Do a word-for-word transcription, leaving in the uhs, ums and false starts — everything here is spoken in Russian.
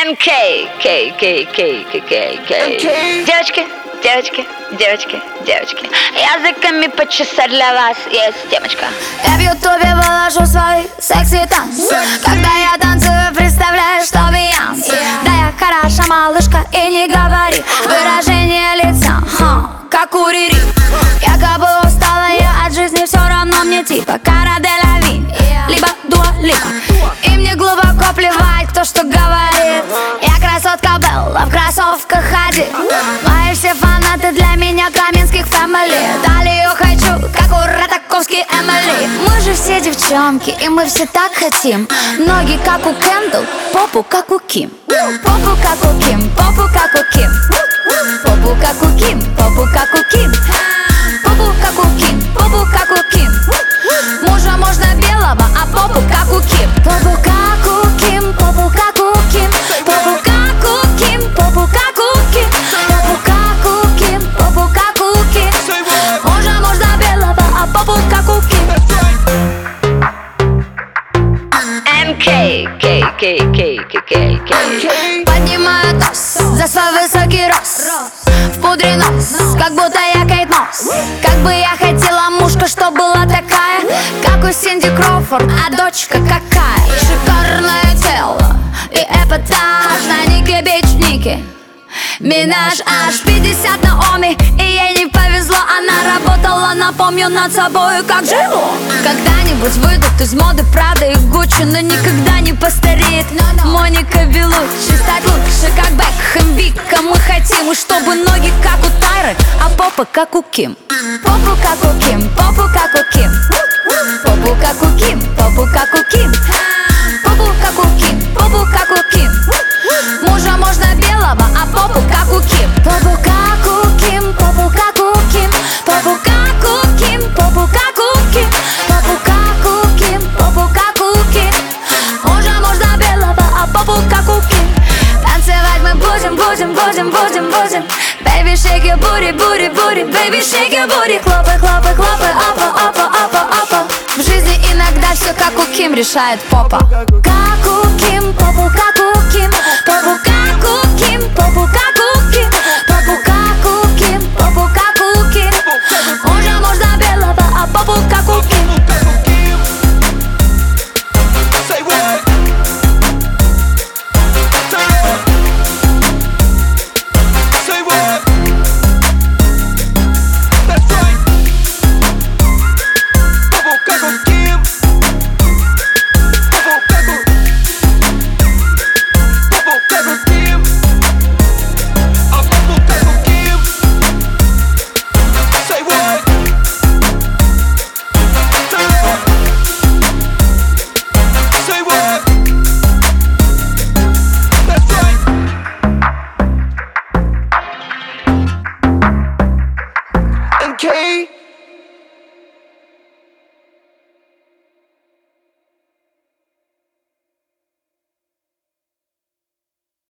эм кей, Кей, Кей, Кей, Кей, Кей, Кей. Девочки, девочки, девочки, девочки, языками почесать для вас есть темочка. Я в ютубе выложу свой секси танц. Когда я танцую, представляю, что Бейонс. Да я хороша малышка и не говори. Выражение лица, ха, как у Рири. Якобы устала я от жизни, все равно мне типа Кара де ла Ви, либо Дуа Липа. И мне глубоко плевать, кто что говорит. Я красотка Белла, в кроссовках ходит. Мои все фанаты для меня Каменских фэмили. Талию хочу, как у Ратаковский Эмили. Мы же все девчонки, и мы все так хотим. Ноги как у Кендалл, попу как у Ким. Попу как у Ким, попу как у Ким. Попу как у Ким, попу как у Ким. Попу как у Ким, попу как у Ким. Мужа можно белого, а попу как у Ким. Попу как у Ким, попу как у Ким. Попу как у Ким, попу как у Ким. Попу как у Ким, попу как у Ким. Мужа можно белого, а попу как у Ким. эм кей, Кей, Кей, Кей, Кей, Кей. Поднимаю тос за свой высокий рост. В пудре нос, как будто я Кейт Мосс. Как бы я хотела мушка, что была такая, как у Синди Кроуфорд, а дочка какая. Шикарное тело и эпатаж на Нике Бич Ники Минаж аж пятьдесят на Оми. И ей не повезло, она работала, напомню, над собой, как жило. Когда-нибудь выйдут из моды Прада и Гуччи, но никогда не постареет Моника Белуччи. Стать лучше, как Бекхэм, Вика. Мы хотим, и чтобы ноги как у Тайры, а попа как у Ким. Попу как у Ким, попу как у Ким. Попу как у Ким, попу как у Ким. Попу как у Ким, попу как у Ким. Мужа можно белого, а попу как у Ким. Попу как у Ким, попу как у Ким. Попу как у Ким, попу как у Ким. Попу как у Ким, попу как у Ким. Мужа можно белого, а попу как у Ким. Танцевать мы будем, будем, будем, будем, будем. Baby, shake your booty, booty, booty. Baby, shake your booty. Хлопай, хлопай, хлопай, опа, опа, опа, опа. В жизни иногда все как у Ким решает попа. Как у Ким,